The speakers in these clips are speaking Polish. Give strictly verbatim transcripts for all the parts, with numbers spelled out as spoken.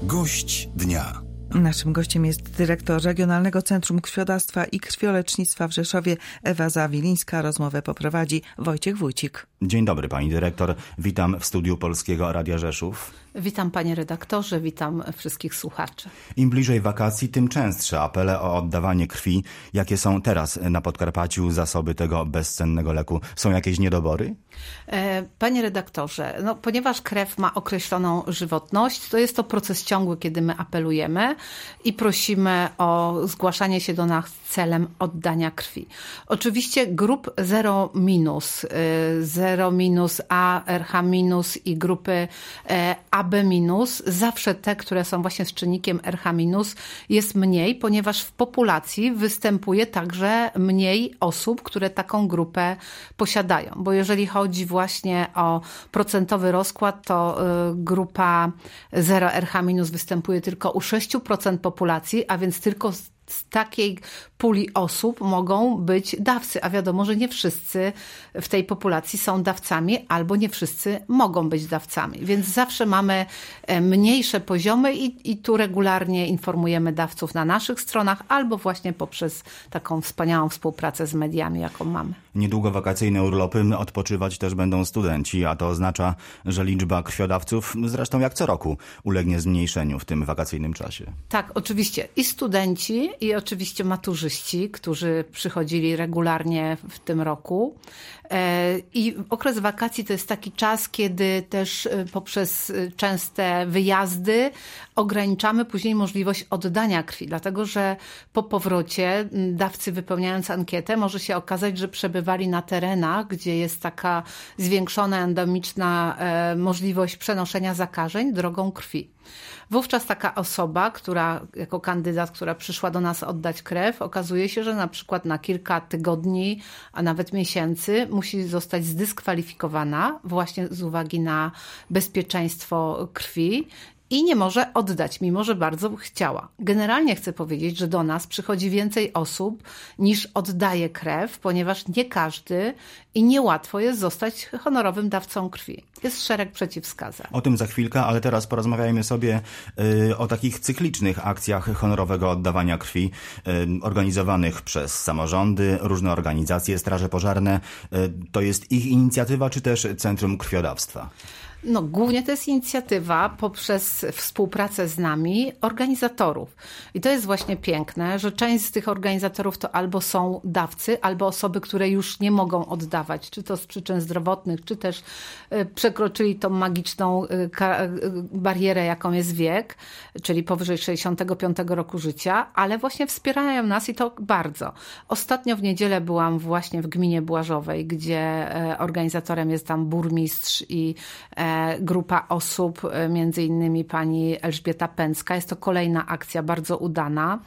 Gość dnia. Naszym gościem jest dyrektor Regionalnego Centrum Krwiodawstwa i Krwiolecznictwa w Rzeszowie, Ewa Zawilińska. Rozmowę poprowadzi Wojciech Wójcik. Dzień dobry pani dyrektor, witam w studiu Polskiego Radia Rzeszów. Witam panie redaktorze, witam wszystkich słuchaczy. Im bliżej wakacji, tym częstsze apele o oddawanie krwi. Jakie są teraz na Podkarpaciu zasoby tego bezcennego leku? Są jakieś niedobory? Panie redaktorze, no, ponieważ krew ma określoną żywotność, to jest to proces ciągły, kiedy my apelujemy i prosimy o zgłaszanie się do nas celem oddania krwi. Oczywiście grup zero minus, zero minus A, R H minus i grupy A B minus, zawsze te, które są właśnie z czynnikiem R H minus, jest mniej, ponieważ w populacji występuje także mniej osób, które taką grupę posiadają. Bo jeżeli chodzi właśnie o procentowy rozkład, to grupa zero R H minus występuje tylko u sześć procent populacji, a więc tylko z takiej puli osób mogą być dawcy, a wiadomo, że nie wszyscy w tej populacji są dawcami, albo nie wszyscy mogą być dawcami. Więc zawsze mamy mniejsze poziomy i, i tu regularnie informujemy dawców na naszych stronach, albo właśnie poprzez taką wspaniałą współpracę z mediami, jaką mamy. Niedługo wakacyjne urlopy, odpoczywać też będą studenci, a to oznacza, że liczba krwiodawców, zresztą jak co roku, ulegnie zmniejszeniu w tym wakacyjnym czasie. Tak, oczywiście. I studenci, i oczywiście maturzyści, którzy przychodzili regularnie w tym roku. I okres wakacji to jest taki czas, kiedy też poprzez częste wyjazdy ograniczamy później możliwość oddania krwi, dlatego że po powrocie dawcy, wypełniając ankietę, może się okazać, że przebywali na terenach, gdzie jest taka zwiększona endemiczna możliwość przenoszenia zakażeń drogą krwi. Wówczas taka osoba, która jako kandydat, która przyszła do nas oddać krew, okazuje się, że na przykład na kilka tygodni, a nawet miesięcy musi zostać zdyskwalifikowana właśnie z uwagi na bezpieczeństwo krwi i nie może oddać, mimo że bardzo chciała. Generalnie chcę powiedzieć, że do nas przychodzi więcej osób niż oddaje krew, ponieważ nie każdy i niełatwo jest zostać honorowym dawcą krwi. Jest szereg przeciwwskazań. O tym za chwilkę, ale teraz porozmawiajmy sobie y, o takich cyklicznych akcjach honorowego oddawania krwi y, organizowanych przez samorządy, różne organizacje, straże pożarne. Y, to jest ich inicjatywa, czy też Centrum Krwiodawstwa? No, głównie to jest inicjatywa poprzez współpracę z nami organizatorów. I to jest właśnie piękne, że część z tych organizatorów to albo są dawcy, albo osoby, które już nie mogą oddawać, czy to z przyczyn zdrowotnych, czy też przekroczyli tą magiczną barierę, jaką jest wiek, czyli powyżej sześćdziesiątego piątego roku życia, ale właśnie wspierają nas i to bardzo. Ostatnio w niedzielę byłam właśnie w gminie Błażowej, gdzie organizatorem jest tam burmistrz i grupa osób, między innymi pani Elżbieta Pęcka. Jest to kolejna akcja, bardzo udana.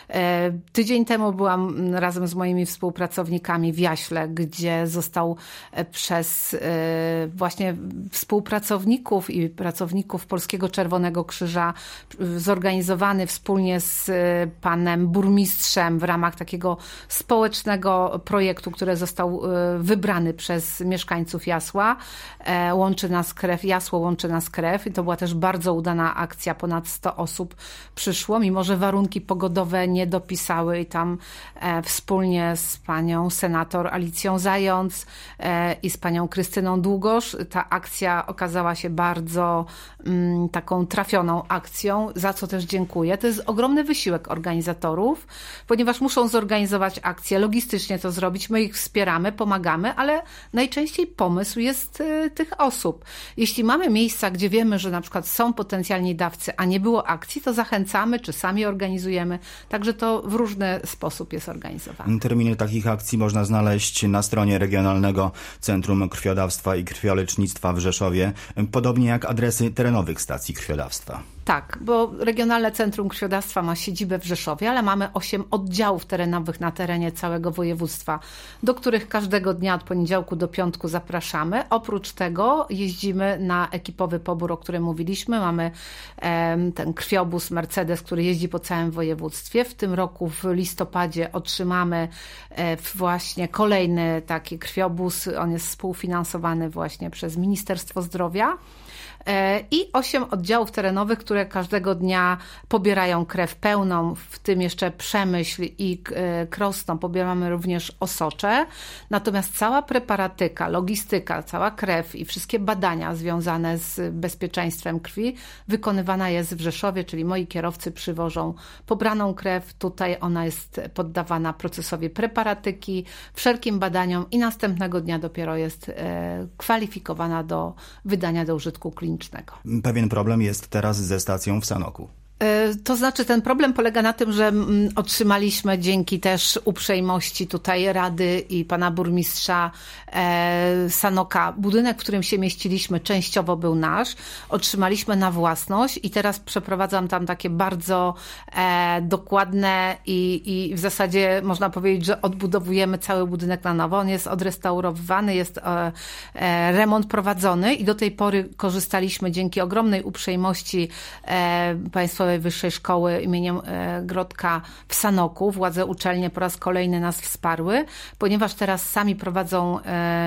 Tydzień temu byłam razem z moimi współpracownikami w Jaśle, gdzie został przez właśnie współpracowników i pracowników Polskiego Czerwonego Krzyża zorganizowany wspólnie z panem burmistrzem w ramach takiego społecznego projektu, który został wybrany przez mieszkańców Jasła. Łączy nas krew, Jasło łączy nas krew i to była też bardzo udana akcja. Ponad sto osób przyszło, mimo że warunki pogodowe nie dopisały i tam e, wspólnie z panią senator Alicją Zając e, i z panią Krystyną Długosz ta akcja okazała się bardzo mm, taką trafioną akcją, za co też dziękuję. To jest ogromny wysiłek organizatorów, ponieważ muszą zorganizować akcję, logistycznie to zrobić, my ich wspieramy, pomagamy, ale najczęściej pomysł jest y, tych osób. Jeśli mamy miejsca, gdzie wiemy, że na przykład są potencjalni dawcy, a nie było akcji, to zachęcamy, czy sami organizujemy. Także to w różny sposób jest organizowane. Terminy takich akcji można znaleźć na stronie Regionalnego Centrum Krwiodawstwa i Krwiolecznictwa w Rzeszowie, podobnie jak adresy terenowych stacji krwiodawstwa. Tak, bo Regionalne Centrum Krwiodawstwa ma siedzibę w Rzeszowie, ale mamy osiem oddziałów terenowych na terenie całego województwa, do których każdego dnia od poniedziałku do piątku zapraszamy. Oprócz tego jeździmy na ekipowy pobór, o którym mówiliśmy. Mamy em, ten krwiobóz Mercedes, który jeździ po całym województwie. W tym roku w listopadzie otrzymamy e, właśnie kolejny taki krwiobóz. On jest współfinansowany właśnie przez Ministerstwo Zdrowia. I osiem oddziałów terenowych, które które każdego dnia pobierają krew pełną, w tym jeszcze Przemyśl i Krosno pobieramy również osocze. Natomiast cała preparatyka, logistyka, cała krew i wszystkie badania związane z bezpieczeństwem krwi wykonywana jest w Rzeszowie, czyli moi kierowcy przywożą pobraną krew. Tutaj ona jest poddawana procesowi preparatyki, wszelkim badaniom i następnego dnia dopiero jest kwalifikowana do wydania do użytku klinicznego. Pewien problem jest teraz ze stacją w Sanoku. To znaczy ten problem polega na tym, że otrzymaliśmy dzięki też uprzejmości tutaj Rady i pana burmistrza Sanoka budynek, w którym się mieściliśmy, częściowo był nasz. Otrzymaliśmy na własność i teraz przeprowadzam tam takie bardzo dokładne i, i w zasadzie można powiedzieć, że odbudowujemy cały budynek na nowo. On jest odrestaurowany, jest remont prowadzony i do tej pory korzystaliśmy dzięki ogromnej uprzejmości Państwowej Wyższej Szkoły imieniem Grodka w Sanoku. Władze uczelnie po raz kolejny nas wsparły, ponieważ teraz sami prowadzą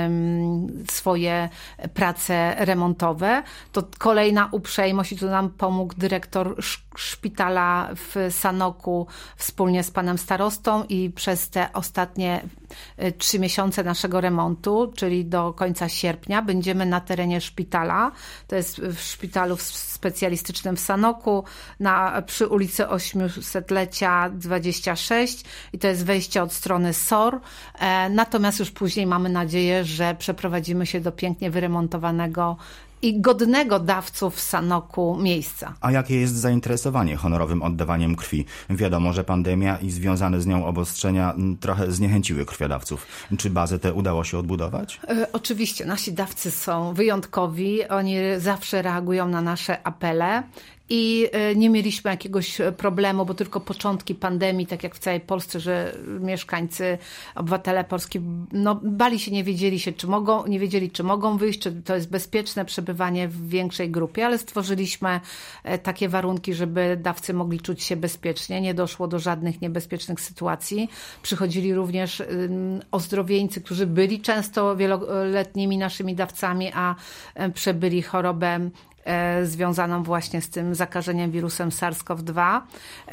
swoje prace remontowe. To kolejna uprzejmość i tu nam pomógł dyrektor szpitala w Sanoku wspólnie z panem starostą i przez te ostatnie trzy miesiące naszego remontu, czyli do końca sierpnia, będziemy na terenie szpitala. To jest w szpitalu specjalistycznym w Sanoku na, przy ulicy Ośmiosetlecia dwadzieścia sześć i to jest wejście od strony S O R. E, natomiast już później mamy nadzieję, że przeprowadzimy się do pięknie wyremontowanego i godnego dawców w Sanoku miejsca. A jakie jest zainteresowanie honorowym oddawaniem krwi? Wiadomo, że pandemia i związane z nią obostrzenia trochę zniechęciły krwiodawców. Czy bazę tę udało się odbudować? E, oczywiście, nasi dawcy są wyjątkowi. Oni zawsze reagują na nasze apele. I nie mieliśmy jakiegoś problemu, bo tylko początki pandemii, tak jak w całej Polsce, że mieszkańcy, obywatele polskie no, bali się, nie wiedzieli się, czy mogą, nie wiedzieli, czy mogą wyjść, czy to jest bezpieczne przebywanie w większej grupie, ale stworzyliśmy takie warunki, żeby dawcy mogli czuć się bezpiecznie. Nie doszło do żadnych niebezpiecznych sytuacji. Przychodzili również ozdrowieńcy, którzy byli często wieloletnimi naszymi dawcami, a przebyli chorobę związaną właśnie z tym zakażeniem wirusem SARS-CoV dwa.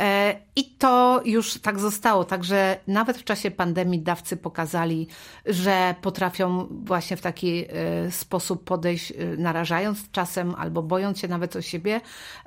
I to już tak zostało. Także nawet w czasie pandemii dawcy pokazali, że potrafią właśnie w taki sposób podejść, narażając czasem albo bojąc się nawet o siebie,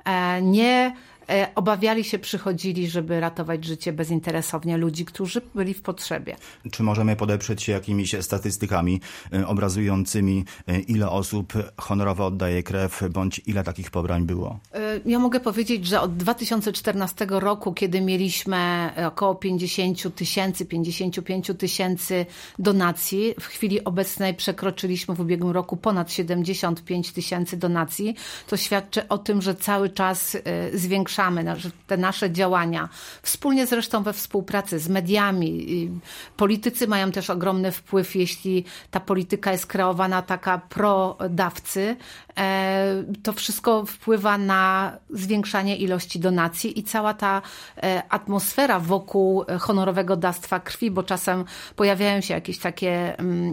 nie obawiali się, przychodzili, żeby ratować życie bezinteresownie ludzi, którzy byli w potrzebie. Czy możemy podeprzeć się jakimiś statystykami obrazującymi, ile osób honorowo oddaje krew, bądź ile takich pobrań było? Ja mogę powiedzieć, że od dwa tysiące czternastego roku, kiedy mieliśmy około pięćdziesiąt tysięcy, pięćdziesiąt pięć tysięcy donacji, w chwili obecnej przekroczyliśmy w ubiegłym roku ponad siedemdziesiąt pięć tysięcy donacji. To świadczy o tym, że cały czas zwiększamy te nasze działania, wspólnie zresztą we współpracy z mediami. Politycy mają też ogromny wpływ, jeśli ta polityka jest kreowana taka pro-dawcy, to wszystko wpływa na zwiększanie ilości donacji i cała ta atmosfera wokół honorowego dawstwa krwi, bo czasem pojawiają się jakieś takie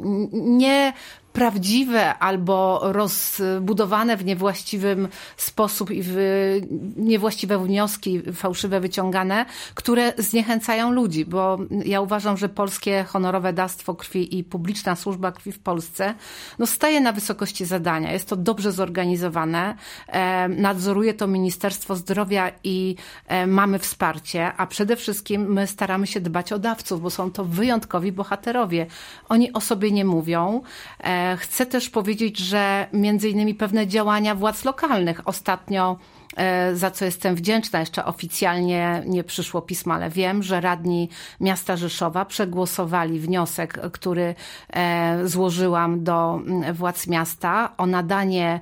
nie prawdziwe albo rozbudowane w niewłaściwym sposób i w niewłaściwe wnioski, fałszywe wyciągane, które zniechęcają ludzi, bo ja uważam, że polskie honorowe dawstwo krwi i publiczna służba krwi w Polsce no, staje na wysokości zadania. Jest to dobrze zorganizowane, nadzoruje to Ministerstwo Zdrowia i mamy wsparcie, a przede wszystkim my staramy się dbać o dawców, bo są to wyjątkowi bohaterowie. Oni o sobie nie mówią. Chcę też powiedzieć, że między innymi pewne działania władz lokalnych ostatnio, za co jestem wdzięczna, jeszcze oficjalnie nie przyszło pismo, ale wiem, że radni miasta Rzeszowa przegłosowali wniosek, który złożyłam do władz miasta o nadanie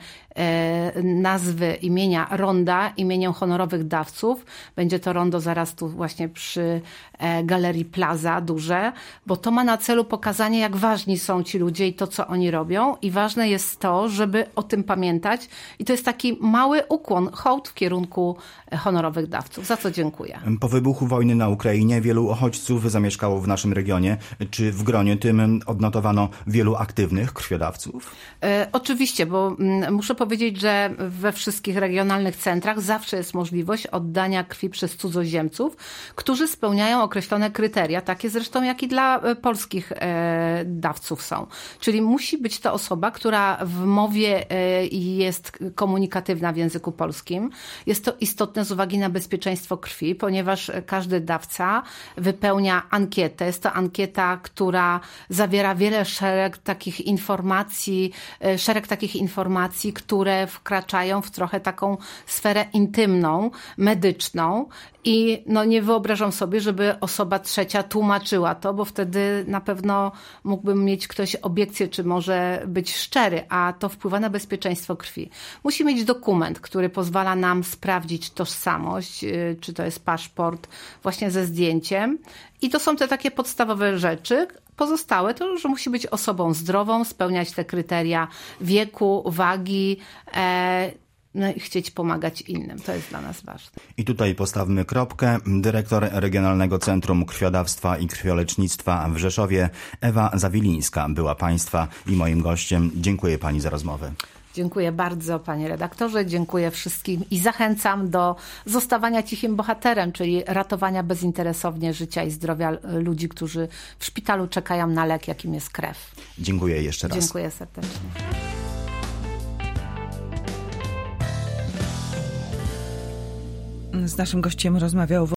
nazwy imienia ronda imieniem honorowych dawców. Będzie to rondo zaraz tu właśnie przy Galerii Plaza duże, bo to ma na celu pokazanie, jak ważni są ci ludzie i to, co oni robią. I ważne jest to, żeby o tym pamiętać. I to jest taki mały ukłon, hołd hołd w kierunku honorowych dawców, za co dziękuję. Po wybuchu wojny na Ukrainie wielu uchodźców zamieszkało w naszym regionie. Czy w gronie tym odnotowano wielu aktywnych krwiodawców? E, oczywiście, bo m, muszę powiedzieć, że we wszystkich regionalnych centrach zawsze jest możliwość oddania krwi przez cudzoziemców, którzy spełniają określone kryteria, takie zresztą jak i dla e, polskich e, dawców są. Czyli musi być to osoba, która w mowie e, jest komunikatywna w języku polskim. Jest to istotne z uwagi na bezpieczeństwo krwi, ponieważ każdy dawca wypełnia ankietę. Jest to ankieta, która zawiera wiele szereg takich informacji, szereg takich informacji, które wkraczają w trochę taką sferę intymną, medyczną i no nie wyobrażam sobie, żeby osoba trzecia tłumaczyła to, bo wtedy na pewno mógłbym mieć ktoś obiekcję, czy może być szczery, a to wpływa na bezpieczeństwo krwi. Musi mieć dokument, który pozwala nam sprawdzić tożsamość, czy to jest paszport właśnie ze zdjęciem. I to są te takie podstawowe rzeczy. Pozostałe to, że musi być osobą zdrową, spełniać te kryteria wieku, wagi, e, no i chcieć pomagać innym. To jest dla nas ważne. I tutaj postawmy kropkę. Dyrektor Regionalnego Centrum Krwiodawstwa i Krwiolecznictwa w Rzeszowie, Ewa Zawilińska, była Państwa i moim gościem. Dziękuję Pani za rozmowę. Dziękuję bardzo, panie redaktorze, dziękuję wszystkim i zachęcam do zostawania cichym bohaterem, czyli ratowania bezinteresownie życia i zdrowia ludzi, którzy w szpitalu czekają na lek, jakim jest krew. Dziękuję jeszcze raz. Dziękuję serdecznie. Z naszym gościem rozmawiał